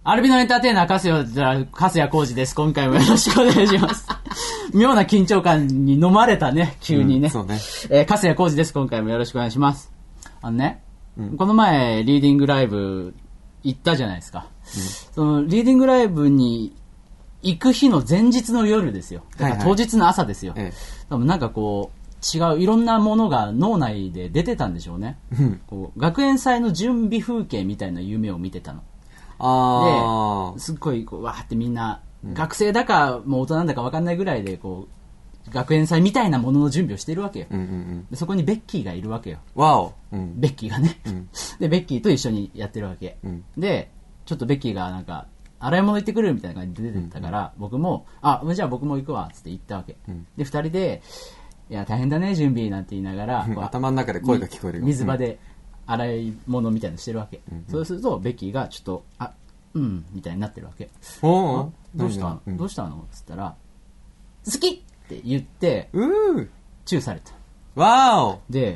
アルビノエンターテイナー、粕谷浩二です。今回もよろしくお願いします。妙な緊張感に飲まれたね、急にね。 そうね。 粕谷浩二です。今回もよろしくお願いします。この前、リーディングライブ行ったじゃないですか。その、リーディングライブに行く日の前日の夜ですよ。だから当日の朝ですよ。多分なんかこう、違う、いろんなものが脳内で出てたんでしょうね。こう学園祭の準備風景みたいな夢を見てたの。ですっごいこうわーってみんな、学生だかもう大人なんだか分かんないぐらいでこう学園祭みたいなものの準備をしてるわけよ、でそこにベッキーがいるわけよ。 わお、 ベッキーがね、でベッキーと一緒にやってるわけ、でちょっとベッキーがなんか洗い物行ってくるみたいな感じで出てたから、僕もじゃあ僕も行くわっつって行ったわけ、で二人でいや大変だね準備なんて言いながら、 頭の中で声が聞こえるよ。 水場で洗い物みたいなのしてるわけ、そうするとベッキーがちょっとみたいになってるわけ。どうしたのつったら好きって言ってチューされた。 わおで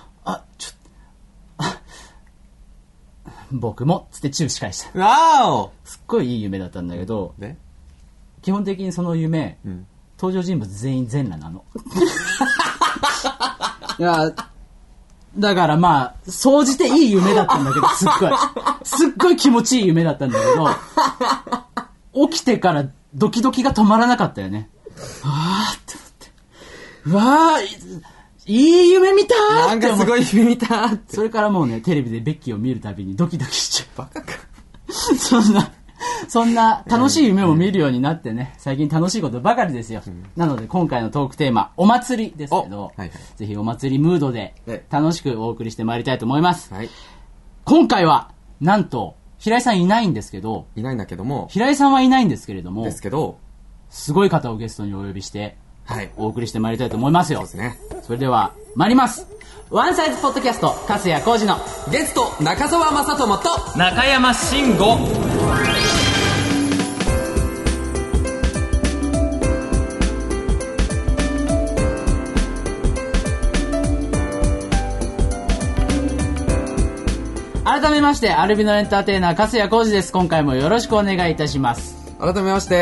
僕もつってチューし返した。 わおすっごいいい夢だったんだけど、基本的にその夢、登場人物全員全裸なの。いやだからまあ総じていい夢だったんだけど、すっごい気持ちいい夢だったんだけど、起きてからドキドキが止まらなかったよね。って思って、わーいい夢見たーって思って、 なんかすごい夢見たーって。 それからもうね、テレビでベッキーを見るたびにドキドキしちゃう。 バカか。 そんな楽しい夢を見るようになってね、最近楽しいことばかりですよ。なので今回のトークテーマ、お祭りですけど、ぜひお祭りムードで楽しくお送りしてまいりたいと思います。今回は、なんと、平井さんいないんですけど、 いないんだけども、 平井さんはいないんですけれども、すごい方をゲストにお呼びして、お送りしてまいりたいと思いますよ。それでは、参ります。ワンサイズポッドキャスト、粕谷浩二のゲスト、中澤正智と中山慎吾。 改めまして、アルビノエンターテイナー、粕谷浩二です。今回もよろしくお願いいたします。 改めまして、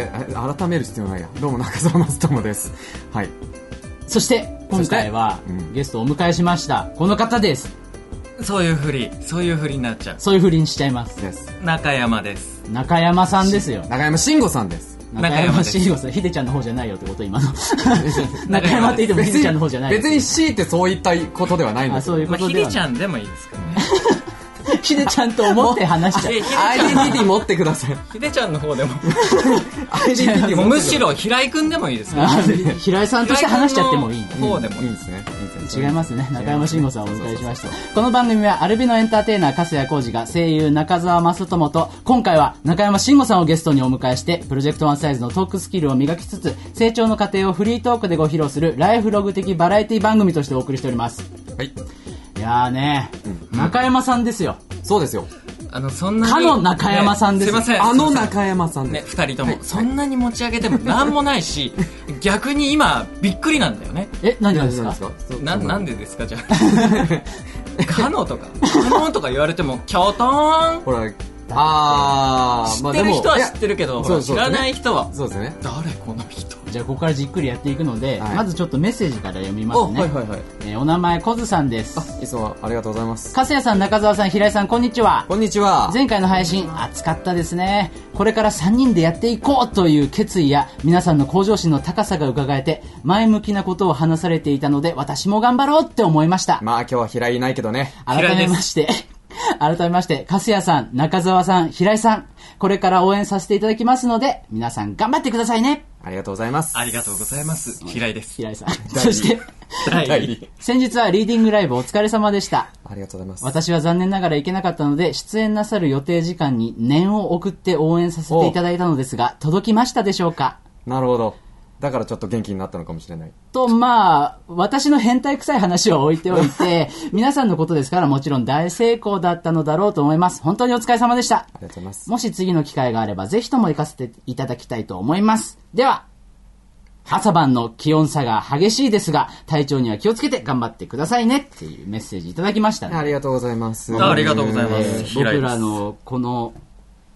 改める必要ないや。どうも中澤正智です。はい。 そして、今回は、ゲストをお迎えしました。この方です。 そういうふりになっちゃう。 そういうふりにしちゃいます。 中山です。 中山さんですよ。 中山慎吾さんです。 中山慎吾さん、ヒデちゃんの方じゃないよってこと今の。中山って言ってもヒデちゃんの方じゃない。 別に強いてそういったことではないんです。 そういうことではない。 ヒデちゃんでもいいですかね。 ヒデちゃんと思って話しちゃう。 アイデンティティ持ってください。 ヒデちゃんの方でも。 アイデンティティもむしろ平井くんでもいいですね。 平井さんとして話しちゃってもいい。 方でもいいですね。 違いますね。中山慎吾さんをお迎えしました。この番組はアルビノエンターテイナー粕谷浩二が声優中澤正智と、今回は中山慎吾さんをゲストにお迎えして、プロジェクトワンサイズのトークスキルを磨きつつ、成長の過程をフリートークでご披露するライフログ的バラエティ番組としてお送りしております。 はい。 いやーね、中山さんですよ。 そうですよ。 そんなにかの中山さんです。 すいません。 中山さんね、二人とも、そんなに持ち上げてもなんもないし、逆に今びっくりなんだよね。 何がですか？ なんでですかじゃあ。かのとか言われてもキョトーン。 ほら。 知ってる人は知ってるけど、知らない人はそうですね。 誰この人。 じゃあここからじっくりやっていくので、まずちょっとメッセージから読みますね。お名前小津さんです。 いつもありがとうございます。 粕谷さん、中澤さん、平井さん、こんにちは。 こんにちは。 前回の配信熱かったですね。これから3人でやっていこうという決意や皆さんの向上心の高さが伺えて、前向きなことを話されていたので、私も頑張ろうって思いました。 まあ今日は平井いないけどね。 改めまして、粕谷さん、中澤さん、平井さん、これから応援させていただきますので、皆さん頑張ってくださいね。 ありがとうございます。 ありがとうございます。平井です。 平井さん。そして、先日はリーディングライブお疲れ様でした。 ありがとうございます。 私は残念ながら行けなかったので、出演なさる予定時間に念を送って応援させていただいたのですが、届きましたでしょうか？ なるほど。だからちょっと元気になったのかもしれない。 と、私の変態臭い話は置いておいて、皆さんのことですからもちろん大成功だったのだろうと思います。本当にお疲れ様でした。 ありがとうございます。 もし次の機会があれば、ぜひとも行かせていただきたいと思います。では、朝晩の気温差が激しいですが、体調には気をつけて頑張ってくださいねっていうメッセージいただきましたね。 ありがとうございます。 ありがとうございます。 僕らのこの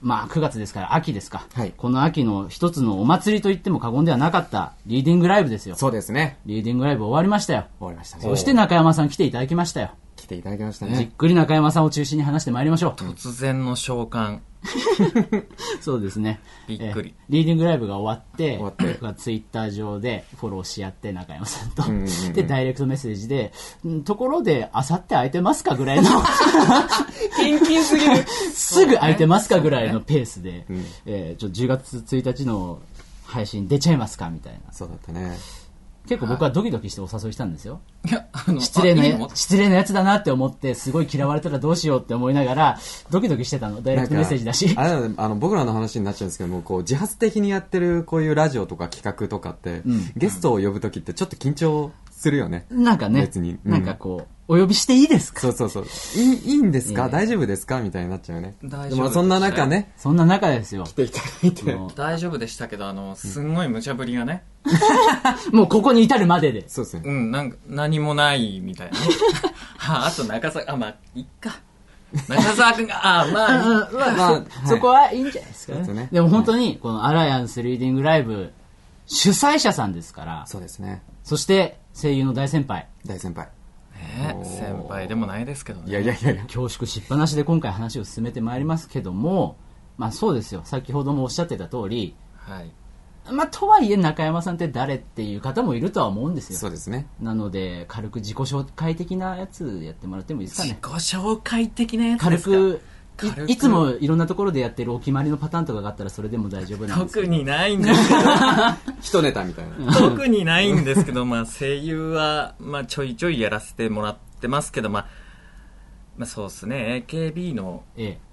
まあ9月ですから秋ですか、 はい、 この秋の一つのお祭りと言っても過言ではなかったリーディングライブですよ。 そうですね。 リーディングライブ終わりましたよ。 終わりましたね。 そして中山さん来ていただきましたよ。 来ていただきましたね。 じっくり中山さんを中心に話してまいりましょう。 突然の召喚。 そうですね。 びっくり。 リーディングライブが終わってツイッター上でフォローし合って中山さんと、でダイレクトメッセージでところであさって空いてますかぐらいのキンキンすぎるすぐ空いてますかぐらいのペースで、10月1日の配信出ちゃいますかみたいな。 そうだったね。 結構僕はドキドキしてお誘いしたんですよ。 いや、 失礼なやつだなって思って、すごい嫌われたらどうしようって思いながらドキドキしてたの。ダイレクトメッセージだし、 僕らの話になっちゃうんですけども、こう自発的にやってるこういうラジオとか企画とかって、ゲストを呼ぶときってちょっと緊張するよね。 なんかね、 別に、 なんかこうお呼びしていいですか、 そういいんですか、大丈夫ですかみたいになっちゃうよね。でもそんな中ね、 そんな中ですよ、 来ていただいて大丈夫でしたけど、すんごい無茶ぶりがねもうここに至るまでで、 そうですね、 なんか何もないみたいなあと中澤、まあいっか、中澤君がそこはいいんじゃないですかね。でも本当にこのアライアンスリーディングライブ主催者さんですから。 そうですね。 そして声優の大先輩先輩でもないですけどね。 いや恐縮しっぱなしで今回話を進めてまいりますけども、まあそうですよ、先ほどもおっしゃってた通り、 はい、 まあとはいえ中山さんって誰っていう方もいるとは思うんですよ。 そうですね。 なので軽く自己紹介的なやつやってもらってもいいですかね。 自己紹介的なやつですか。 軽くいつもいろんなところでやってるお決まりのパターンとかがあったらそれでも大丈夫なんですけど。 特にないんですけど一ネタみたいな特にないんですけど、まあ声優は、まあ、ちょいちょいやらせてもらってますけど、まあそうですね、 AKB の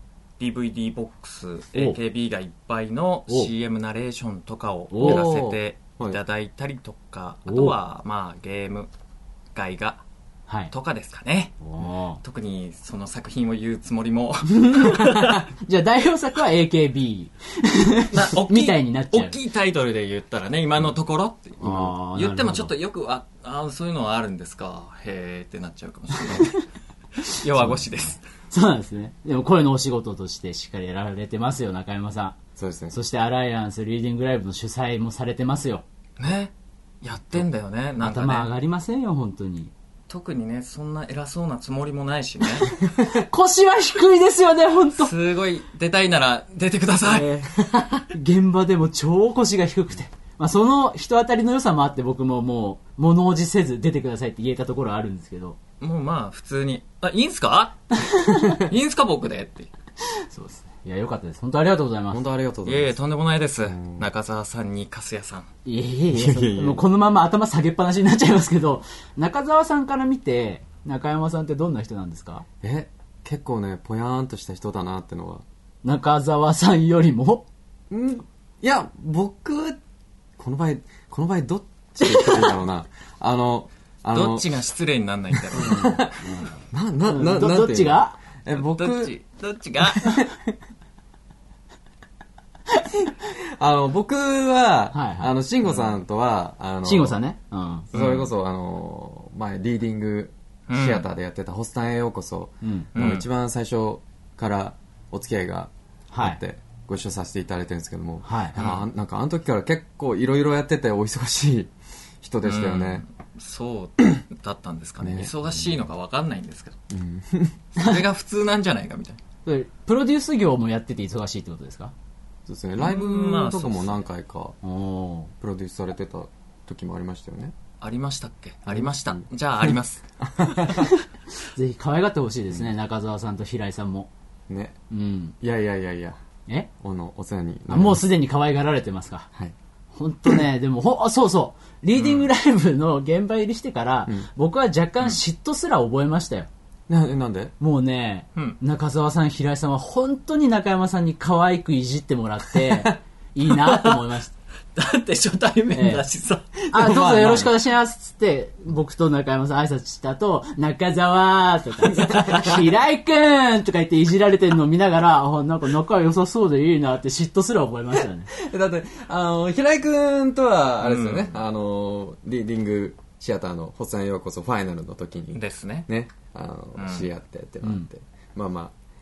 DVD ボックス、AKB がいっぱいの CM ナレーションとかをやらせていただいたりとか、あとはまあゲーム外画とかですかね。特にその作品を言うつもりもじゃあ代表作は AKB みたいになっちゃう。 大きいタイトルで言ったらね、今のところって言ってもちょっとよくそういうのはあるんですか、へーってなっちゃうかもしれない弱腰ですそうなんですね。でも声のお仕事としてしっかりやられてますよ中山さん。 そうですね。 そしてアライアンスリーディングライブの主催もされてますよね。やってんだよね。なんかね、 頭上がりませんよ本当に。 特にね、そんな偉そうなつもりもないしね腰は低いですよね本当。 すごい出たいなら出てください、 現場でも超腰が低くて、まあ、その人当たりの良さもあって僕ももう物おじせず出てくださいって言えたところはあるんですけど、 もうまあ普通にいいんすかいいんすか僕でってそうですね。いや良かったです。本当ありがとうございます。 本当ありがとうございます。 いえとんでもないです。中澤さんに粕谷さん、 いやもうこのまま頭下げっぱなしになっちゃいますけど、中澤さんから見て中山さんってどんな人なんですか？ 結構ねぽやーんとした人だなってのは。 中澤さんよりもいや僕この場合どっちで言ったらいいんだろうなどっちが失礼にならないんだろうどっちが僕どっちが僕は、慎吾さんとは慎吾さんね、 それこそ前リーディングシアターでやってたホスタンへようこその一番最初からお付き合いがあってご一緒させていただいてるんですけども、なんかあの時から結構いろいろやっててお忙しい人でしたよね。 そうだったんですかね。忙しいのか分かんないんですけど、それが普通なんじゃないかみたいな。 プロデュース業もやってて忙しいってことですか？ そうですね。ライブとかも何回かプロデュースされてた時もありましたよね。 ありましたっけ？ありました。じゃあありますぜひ可愛がってほしいですね、中澤さんと平井さんもね。いやお世話にもうすでに可愛がられてますか？ はい。 本当ね、でもそうリーディングライブの現場入りしてから、僕は若干嫉妬すら覚えましたよ。 なんで？ もうね、中澤さん平井さんは本当に中山さんに可愛くいじってもらっていいなと思いましただって初対面だしさ、 どうぞよろしくお願いしますっつって僕と中山さん挨拶した後、中澤とか平井くんとか言っていじられてるのを見ながらなんか仲良さそうでいいなって嫉妬すら覚えましたねだって平井くんとはあれですよね、リーディングシアターのホスタンへようこそファイナルの時にですね知り合ってってなって、まあ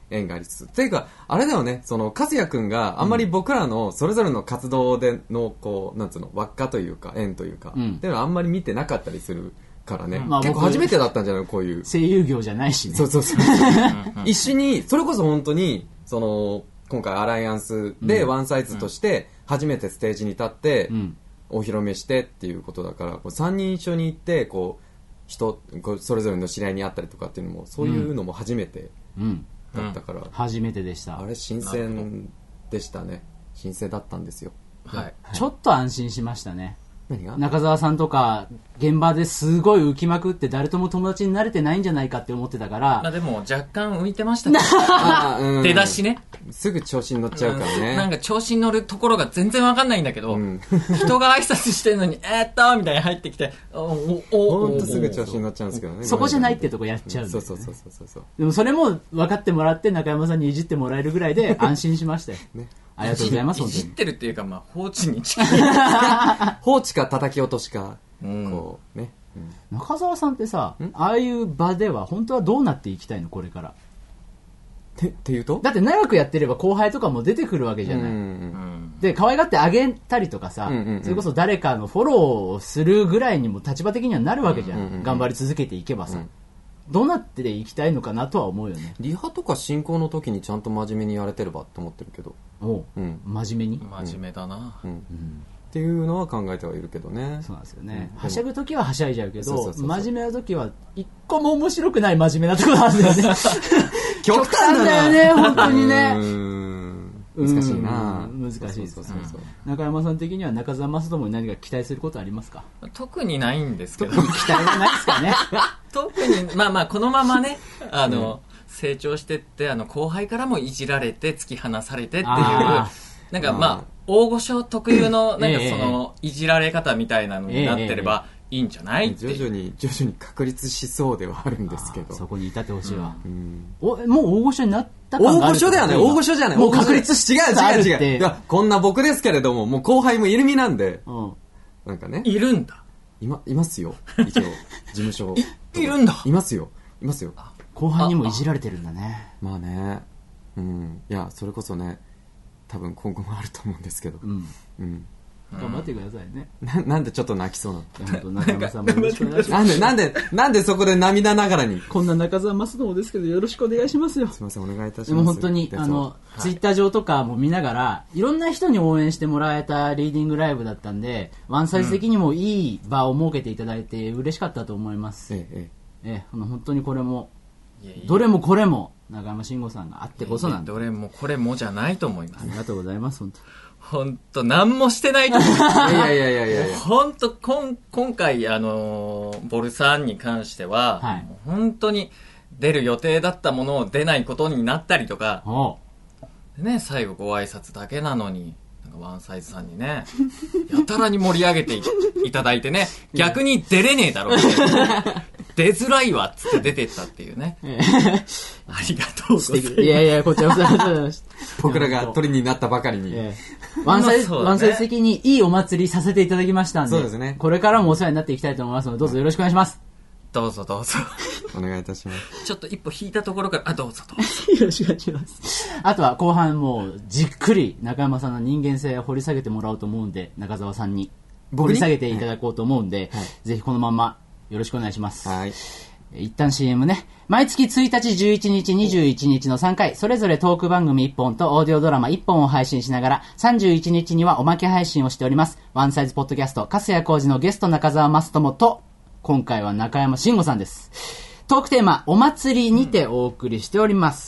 縁がありつつ。っていうか、あれだよね、その、かすやくんがあんまり僕らのそれぞれの活動での、こう、なんつうの、輪っかというか、縁というか、っていうのはあんまり見てなかったりするからね。結構初めてだったんじゃないこういう。 声優業じゃないしね。 そう。一緒に、それこそ本当に、その、今回アライアンスでワンサイズとして初めてステージに立ってお披露目してっていうことだから、3人一緒に行ってこうそれぞれの知り合いに会ったりとかっていうのもそういうのも初めてだったから、 初めてでした。 あれ新鮮でしたね。新鮮だったんですよ。 はい。ちょっと安心しましたね。 何が？ 中澤さんとか現場ですごい浮きまくって誰とも友達になれてないんじゃないかって思ってたから、 まあでも若干浮いてましたけど出だしね、 すぐ調子に乗っちゃうからね、 なんか調子に乗るところが全然わかんないんだけど、人が挨拶してるのにみたいに入ってきてほんとすぐ調子に乗っちゃうんですけどね。 そこじゃないってとこやっちゃうんだよね。 そうでもそれも分かってもらって中山さんにいじってもらえるぐらいで安心しましたよね。ありがとうございます。 いじってるっていうか、まあ、放置に近い。 放置か叩き落としか、こうね。 中澤さんってさ、ああいう場では本当はどうなっていきたいのこれから。 っていうと？ だって長くやってれば後輩とかも出てくるわけじゃない。で、可愛がってあげたりとかさ、それこそ誰かのフォローをするぐらいにも立場的にはなるわけじゃん。頑張り続けていけばさ。どうなっていきたいのかなとは思うよね。 リハとか進行の時にちゃんと真面目にやれてればって思ってるけど。 真面目に？ 真面目だな。 っていうのは考えてはいるけどね。 そうなんですよね。はしゃぐ時ははしゃいじゃうけど、真面目な時は一個も面白くない真面目なところなんだよね。極端だよね、本当にね。 難しいな。 難しいです。中山さん的には中澤正人に何か期待することありますか？ 特にないんですけど。 期待はないですかね。 特にまあこのままね成長してって後輩からもいじられて突き放されてっていうなんかまあ大御所特有のなんかそのいじられ方みたいなのになってればいいんじゃないって徐々に確立しそうではあるんですけど、 そこに至ってほしいわ。もう大御所になった大御所ではない。大御所じゃない。 もう確立して違う。こんな僕ですけれども、もう後輩もいる身なんで、なんかね。 いるんだ。 いますよ。一応事務所いるんだ。 いますよ。 後輩にもいじられてるんだね。 まあね。いやそれこそね、多分今後もあると思うんですけど。 頑張ってくださいね。 なんでちょっと泣きそうなの？中山さんもよろしくお願いします。 なんでそこで涙ながらに。 こんな中澤正人ですけどよろしくお願いしますよ。 すみません、お願いいたします。 でも本当にツイッター上とかも見ながらいろんな人に応援してもらえたリーディングライブだったんで、ワンサイズ的にもいい場を設けていただいて嬉しかったと思います。本当にこれもどれもこれも中山慎吾さんがあってこそなんで。 どれもこれもじゃないと思います。 ありがとうございます。 本当何もしてないと思う。いや本当今回ボルさんに関しては、本当に出る予定だったものを出ないことになったりとか、ね、最後ご挨拶だけなのになんかワンサイズさんにねやたらに盛り上げて いただいてね、逆に出れねえだろう出づらいわっつって出てったっていうね。ありがとうございます。 いやこちらこそ僕らが鳥になったばかりに、 ワンサイズ的にいいお祭りさせていただきましたんで、 そうですね、 これからもお世話になっていきたいと思いますので、どうぞよろしくお願いします。 どうぞお願いいたします。 ちょっと一歩引いたところからどうぞよろしくお願いします。あとは後半もうじっくり中山さんの人間性を掘り下げてもらおうと思うんで、中澤さんに掘り下げていただこうと思うんで、ぜひこのままよろしくお願いします。一旦 CM ね。毎月1日、11日、21日の3回、それぞれトーク番組1本とオーディオドラマ1本を配信しながら、31日にはおまけ配信をしております。ワンサイズポッドキャスト、粕谷浩二のゲスト中澤正人と、今回は中山慎吾さんです。トークテーマ、お祭りにてお送りしております。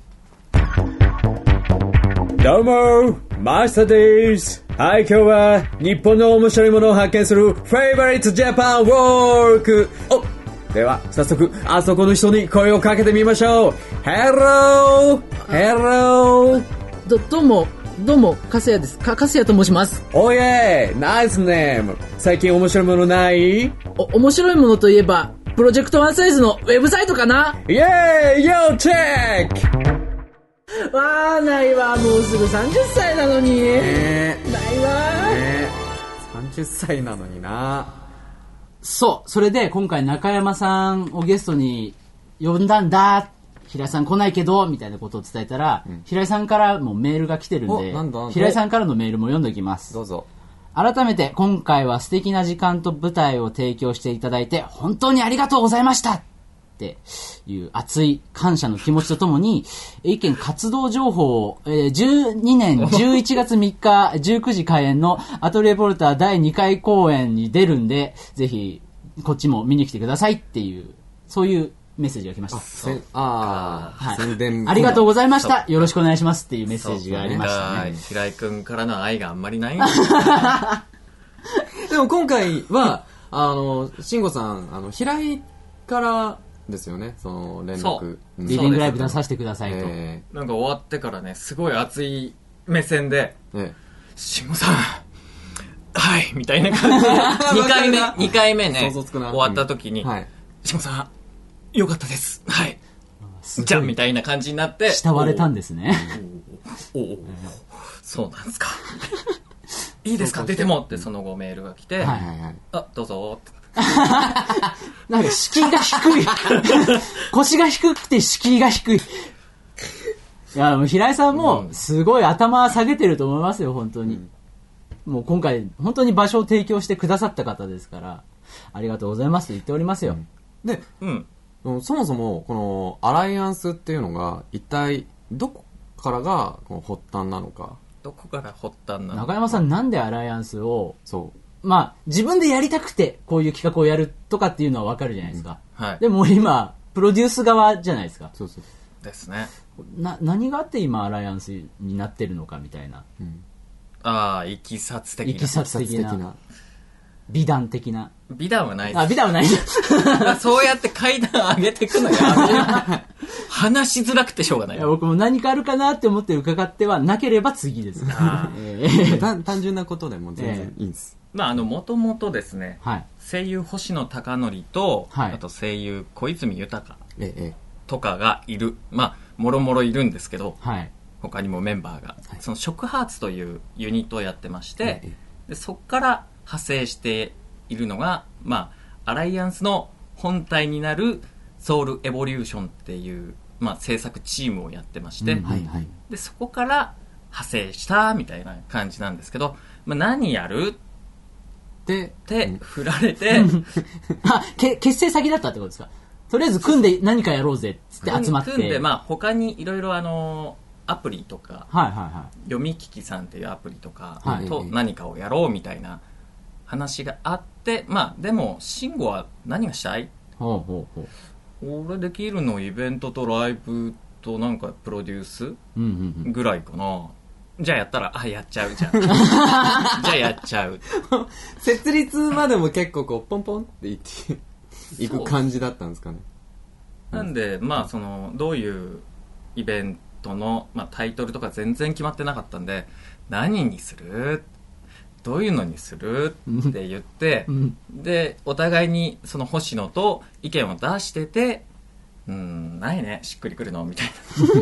どうも、マスターです。はい、今日は日本の面白いものを発見するフェイバリットジャパンウォーク。では早速あそこの人に声をかけてみましょう。ヘロー。 どうも粕谷です。粕谷と申します。 おいえ、ナイスネーム。最近面白いものない？ 面白いものといえばプロジェクトワンサイズのウェブサイトかな。 イエーイ、要チェック。 わー、ないわ。もうすぐ30歳なのに、ないわ、 30歳なのにな。それで今回中山さんをゲストに呼んだんだ平井さん来ないけど、みたいなことを伝えたら、平井さんからもメールが来てるんで、平井さんからのメールも読んでおきます。 どうぞ。 改めて、今回は素敵な時間と舞台を提供していただいて、本当にありがとうございましたっていう熱い感謝の気持ちとともに、一件活動情報を、12年11月3日19時開演のアトリエポルター第2回公演に出るんで、ぜひこっちも見に来てくださいっていう、そういうメッセージが来ました。宣伝。ありがとうございました。よろしくお願いしますっていうメッセージがありましたね。 平井くんからの愛があんまりないんだでも今回は、慎吾さん、平井からですよね、その連絡。 リーディングライブ出させてくださいと。 なんか終わってからね、すごい熱い目線で、慎吾さん、はい、みたいな感じで、2回目ね、終わった時に、慎吾さん、よかったです。はい。じゃんみたいな感じになって。 慕われたんですね。 そうなんですか。いいですか出てもってその後メールが来て、あ、どうぞって。 なんか敷居が低い。腰が低くて敷居が低い。いや、もう平井さんもすごい頭下げてると思いますよ、本当に。もう今回、本当に場所を提供してくださった方ですから、ありがとうございますと言っておりますよ。 で、そもそもこのアライアンスっていうのが一体どこからがこの発端なのか。 どこから発端なのか。 中山さん、なんでアライアンスをまあ自分でやりたくてこういう企画をやるとかっていうのは分かるじゃないですか、でも今プロデュース側じゃないですか。 そうですね。 何があって今アライアンスになってるのかみたいな、 いきさつ的な美談的な。 美談はないです。 美談はないそうやって階段上げていくのやめ話しづらくてしょうがない。 僕も何かあるかなって思って伺ってはなければ次です。 単純なことでも全然いいんです。 もともとですね、声優星野貴則と、あと声優小泉豊とかがいる。もろもろいるんですけど、他にもメンバーが、その触ハーツというユニットをやってまして、でそこから派生しているのが、アライアンスの本体になるソウルエボリューションっていう、制作チームをやってまして、でそこから派生したみたいな感じなんですけど、何やるって振られて結成先だったってことですか。とりあえず組んで何かやろうぜっつって集まって、 組んで、他にいろいろアプリとか、読み聞きさんっていうアプリとかと何かをやろうみたいな話があって、でも慎吾は何がしたい？俺できるのイベントとライブとなんかプロデュースぐらいかな。じゃあやったら、やっちゃうじゃん。じゃあやっちゃう。 設立までも結構こうポンポンって言っていく感じだったんですかね。 なんでどういうイベントの、タイトルとか全然決まってなかったんで、何にする？どういうのにするって言って、でお互いにその星野と意見を出してて、ないね、しっくりくるのみたいな。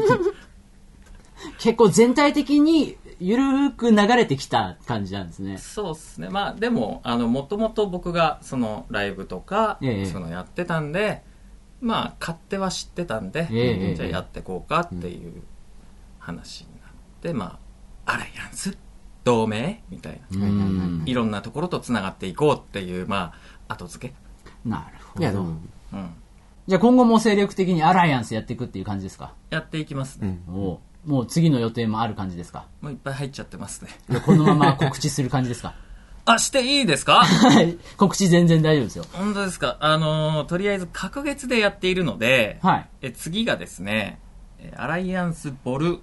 結構全体的にゆるく流れてきた感じなんですね。 そうですね。でももともと僕がそのライブとか、そのやってたんで、勝手は知ってたんで、じゃあやってこうかっていう話になって、アライアンス同盟みたいな、いろんなところとつながっていこうっていう、後付け。 なるほど。じゃあ今後も精力的にアライアンスやっていくっていう感じですか？ やっていきますね。 もう次の予定もある感じですか？ もういっぱい入っちゃってますね。 このまま告知する感じですか？ していいですか？ 告知全然大丈夫ですよ。 本当ですか？とりあえず隔月でやっているので、次がですね、アライアンスボル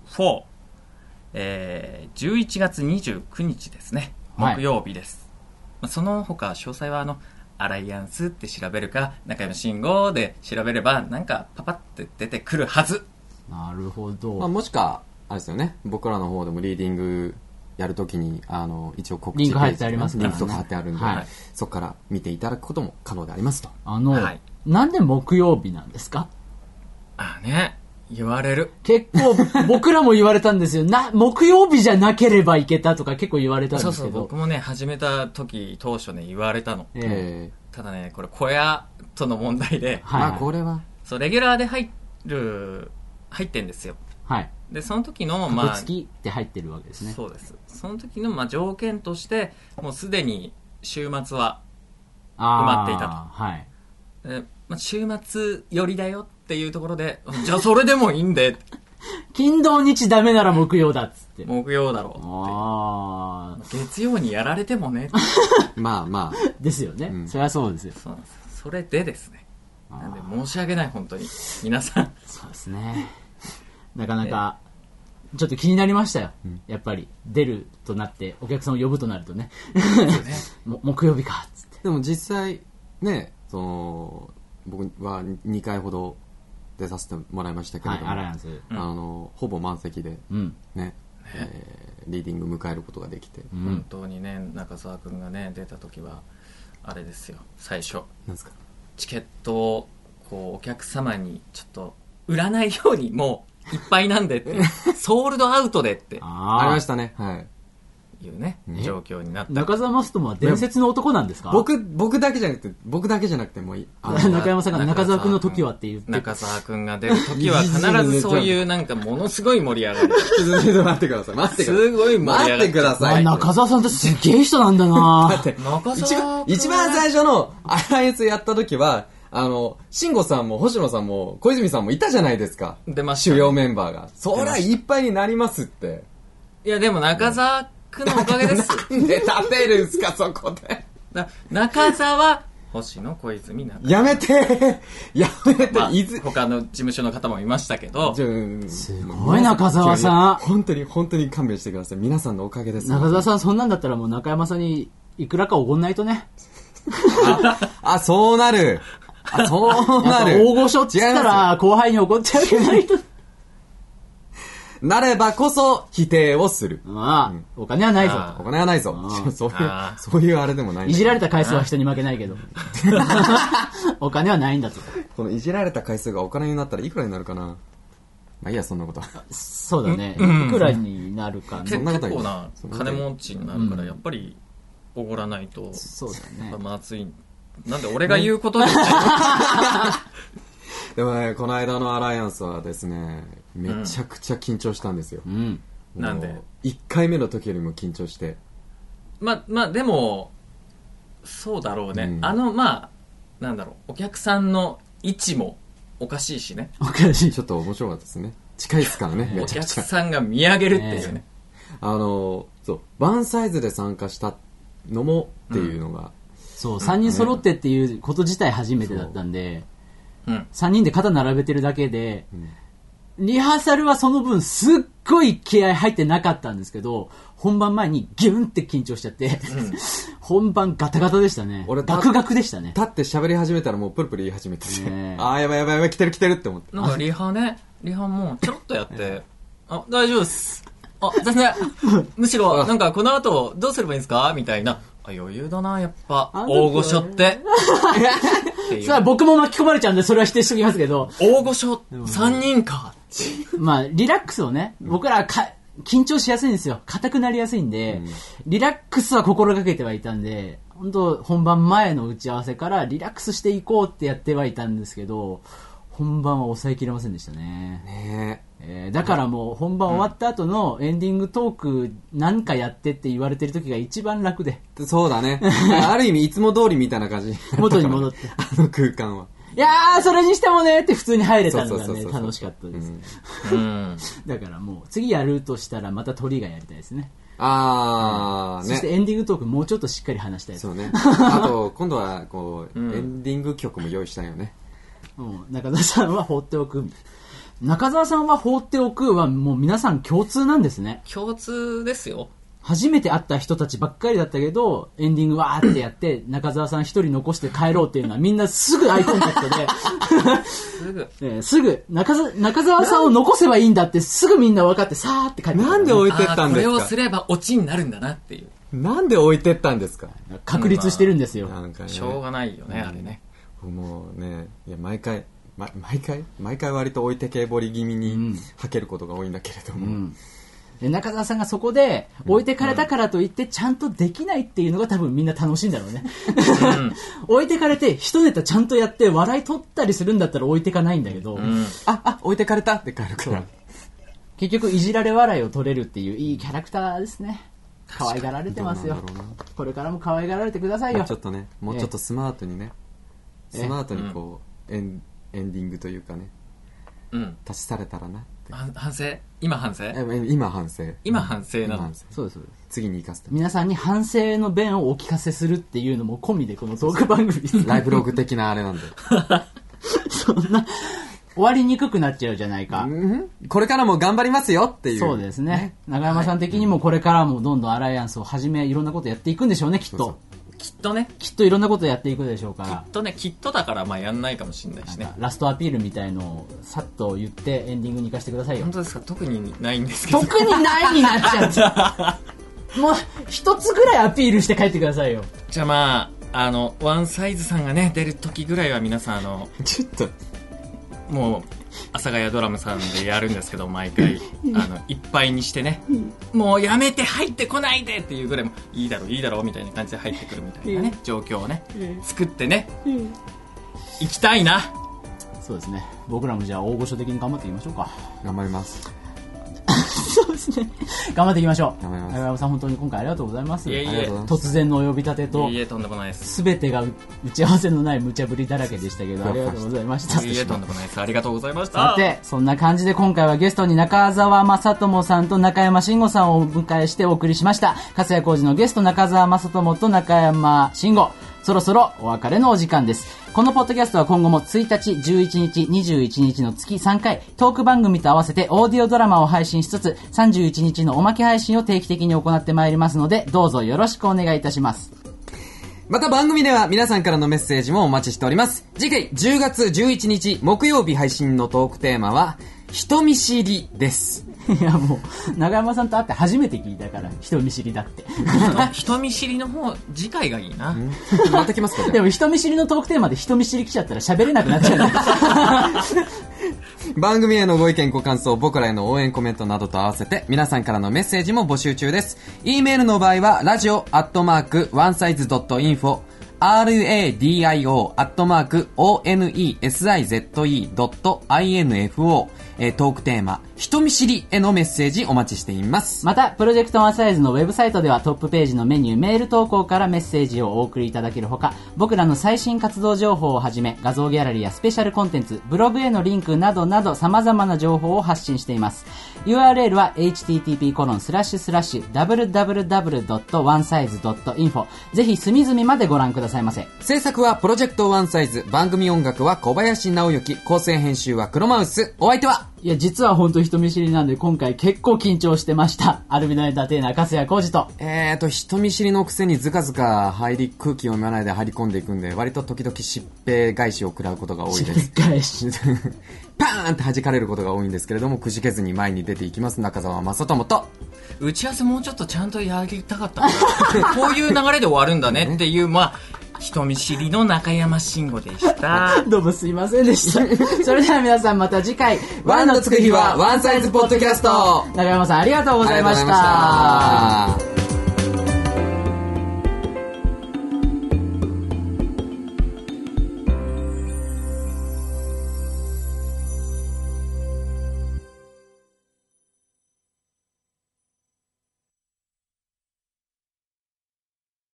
4、11月29日ですね。木曜日です。その他詳細はアライアンスって調べるか、中山慎吾で調べればなんかパパって出てくるはず。 なるほど。 もしかあれですよね、僕らの方でもリーディングやるときに一応告知リンク貼ってありますからね。 リンクとか貼ってあるんで、そこから見ていただくことも可能でありますと。 なんで木曜日なんですか？ 言われる。 結構僕らも言われたんですよ。木曜日じゃなければいけたとか結構言われたんですけど。 僕もね、始めた時当初ね言われたの。ただね、これ小屋との問題で、 これはレギュラーで入っる入ってんですよ。 はい。 でその時の格付きって入ってるわけですね。 そうです。その時の条件としてもうすでに週末は埋まっていたと。 はい。 で週末寄りだよっていうところで、じゃあそれでもいいんで。 金土日ダメなら木曜だっつって。 木曜だろうって。月曜にやられてもね。 まあ。 ですよね。そりゃそうですよ。 そうなんです。それでですね。なんで申し訳ない、本当に。皆さん。 そうですね。なかなか、ちょっと気になりましたよ。やっぱり。出るとなって、お客さんを呼ぶとなるとね。木曜日か、つって。 でも実際、ね、僕は2回ほど出させてもらいましたけれども、 アライアンス、 ほぼ満席で、ね、リーディング迎えることができて、 本当にね、中澤君がね出た時はあれですよ、最初なんですか、 チケットをこうお客様にちょっと売らないように、もういっぱいなんでってソールドアウトでってありましたね。はい。 いうね、状況になって。 中澤マストモは伝説の男なんですか？ 僕だけじゃなくてもいい。 中山さんが中澤君の時はって言って。 中澤君が出る時は必ずそういうなんかものすごい盛り上がり。 待ってください。 すごい盛り上がり。 待ってください。 中澤さんってすげえ人なんだな。だって一番最初のアライアンスやった時は、慎吾さんも星野さんも小泉さんもいたじゃないですか。 出ました。 主要メンバーが。そりゃいっぱいになりますって。 いやでも中澤君のおかげです。 なんで立てるんすか、そこで。 中澤、星野、小泉、中澤。 やめて、 他の事務所の方もいましたけど。 すごい中澤さん。 本当に勘弁してください。皆さんのおかげです。 中澤さん、そんなんだったらもう中山さんにいくらかおごんないとね。 そうなる。そうなる。 大御所って言ったら後輩に怒っちゃうけないと。 なればこそ否定をする。 お金はないぞ。 お金はないぞ。そういうあれでもない。 いじられた回数は人に負けないけど。お金はないんだと。 このいじられた回数がお金になったらいくらになるかな。まあいいや、そんなことは。 そうだね。いくらになるか。 結構な金持ちになるから、やっぱりおごらないと。 そうだね。 まずい。なんで俺が言うことにでもね、この間のアライアンスはですね、めちゃくちゃ緊張したんですよ。 なんで 1回目の時よりも緊張して。 まあでもそうだろうね。なんだろう、お客さんの位置もおかしいしね。 おかしい。 ちょっと面白かったですね。近いですからね。 お客さんが見上げるっていうね。 そうワンサイズで参加したのもっていうのが、 そう3人揃ってっていうこと自体初めてだったんで。3人で肩並べてるだけで、リハーサルはその分すっごい気合入ってなかったんですけど、本番前にギュンって緊張しちゃって、本番ガタガタでしたね。俺ガクガクでしたね。 立って喋り始めたらもうプルプル言い始めてて、やばい来てるって思って。 なんかリハもちょろっとやって、大丈夫です。全然むしろなんかこの後どうすればいいんですかみたいな。余裕だな、やっぱ大御所ってそれは僕も巻き込まれちゃうんでそれは否定しておきますけど、 大御所3人かリラックスをね、僕ら緊張しやすいんですよ。硬くなりやすいんで、リラックスは心がけてはいたんで、本当本番前の打ち合わせからリラックスしていこうってやってはいたんですけど、本番は抑えきれませんでしたね。だからもう本番終わった後のエンディングトークなんかやってって言われてる時が一番楽で。 そうだね。ある意味いつも通りみたいな感じ。 元に戻って。 あの空間は。 いやー、それにしてもねって普通に入れたのがね、楽しかったです。だからもう次やるとしたらまた鳥がやりたいですね。そしてエンディングトークもうちょっとしっかり話したいです。 そうね。あと今度はこう、エンディング曲も用意したいよね。 中澤さんは放っておく。中澤さんは放っておくはもう皆さん共通なんですね。 共通ですよ。 初めて会った人たちばっかりだったけど、エンディングわーってやって中澤さん一人残して帰ろうっていうのはみんなすぐアイコンタクトですぐ中澤さんを残せばいいんだってすぐみんな分かってさーって帰って、 なんで置いてったんですか。 これをすればオチになるんだなっていう。 なんで置いてったんですか。 確立してるんですよ。 なんかね、 しょうがないよね、あれね。 もうね、いや毎回割と置いてけぼり気味にはけることが多いんだけれども、 で中澤さんがそこで置いてかれたからといってちゃんとできないっていうのが多分みんな楽しいんだろうね、置いてかれて一ネタちゃんとやって笑い取ったりするんだったら置いてかないんだけど、 置いてかれたって帰るから結局いじられ笑いを取れるっていういいキャラクターですね。可愛がられてますよ。これからも可愛がられてくださいよ。 もうちょっとね、もうちょっとスマートにね、スマートにこう、エンディングというかね、立ち去れたらなって。 反省？今反省？ 今反省。 今反省なの？ そうです。 次に生かす。 皆さんに反省の弁をお聞かせするっていうのも込みでこのトーク番組です。 ライブログ的なあれなんで。 そんな終わりにくくなっちゃうじゃないか。 これからも頑張りますよっていう。 そうですね。永山さん的にもこれからもどんどんアライアンスをはじめいろんなことやっていくんでしょうね、きっと。 きっとね。 きっといろんなことやっていくでしょうから。 きっとだからまあやんないかもしれないしね。 ラストアピールみたいのをさっと言ってエンディングに行かせてくださいよ。 本当ですか？特にないんですけど。 特にないになっちゃう。もう一つぐらいアピールして帰ってくださいよ。 じゃあまあワンサイズさんがね出る時ぐらいは皆さんちょっともう阿佐ヶ谷ドラムさんでやるんですけど毎回いっぱいにしてね、もうやめて入ってこないでっていうぐらいもいいだろうみたいな感じで入ってくるみたいなね状況をね作ってね行きたいな。 そうですね。僕らもじゃあ大御所的に頑張っていきましょうか。 頑張ります。 そうですね。頑張っていきましょう。 頑張ります。 永山さん本当に今回ありがとうございます。 いえいえ突然のお呼び立てと、 とんでもないです。 全てが打ち合わせのない無茶ぶりだらけでしたけど、ありがとうございました。 とんでもないです。ありがとうございました。 さて、そんな感じで今回はゲストに中澤正智さんと中山慎吾さんをお迎えしてお送りしました。粕谷浩二のゲスト中澤正智と中山慎吾。そろそろお別れのお時間です。このポッドキャストは今後も1日、11日、21日の月3回、トーク番組と合わせてオーディオドラマを配信しつつ、31日のおまけ配信を定期的に行ってまいりますので、どうぞよろしくお願いいたします。 また番組では皆さんからのメッセージもお待ちしております。次回10月11日木曜日配信のトークテーマは、人見知りです。 いやもう永山さんと会って初めて聞いたから人見知りだって人見知りの方次回がいいな。 また来ますか？ でも人見知りのトークテーマで人見知り来ちゃったら喋れなくなっちゃう番組へのご意見ご感想、僕らへの応援コメントなどと合わせて皆さんからのメッセージも募集中です。 E メールの場合はradio@onesize.info radio@onesize.info トークテーマ人見知りへのメッセージお待ちしています。 またプロジェクトワンサイズのウェブサイトではトップページのメニューメール投稿からメッセージをお送りいただけるほか、僕らの最新活動情報をはじめ画像ギャラリーやスペシャルコンテンツ、ブログへのリンクなどなど様々な情報を発信しています。 URL は http://www.onesize.info ぜひ隅々までご覧くださいませ。 制作はプロジェクトワンサイズ、番組音楽は小林直之、構成編集は黒マウス。お相手は、 いや実は本当人見知りなんで今回結構緊張してました。アルビノエンターテイナー粕谷浩二と人見知りのくせにずかずか空気を読まないで入り込んでいくんで、割と時々疾病返しを食らうことが多いです。 疾病返しパーンって弾かれることが多いんですけれども、くじけずに前に出ていきます中澤正智と。 打ち合わせもうちょっとちゃんとやりたかったからこういう流れで終わるんだねっていう人見知りの中山慎吾でした。 どうもすいませんでしたそれでは皆さんまた次回ワンのつく日はワンサイズポッドキャスト。 中山さんありがとうございました。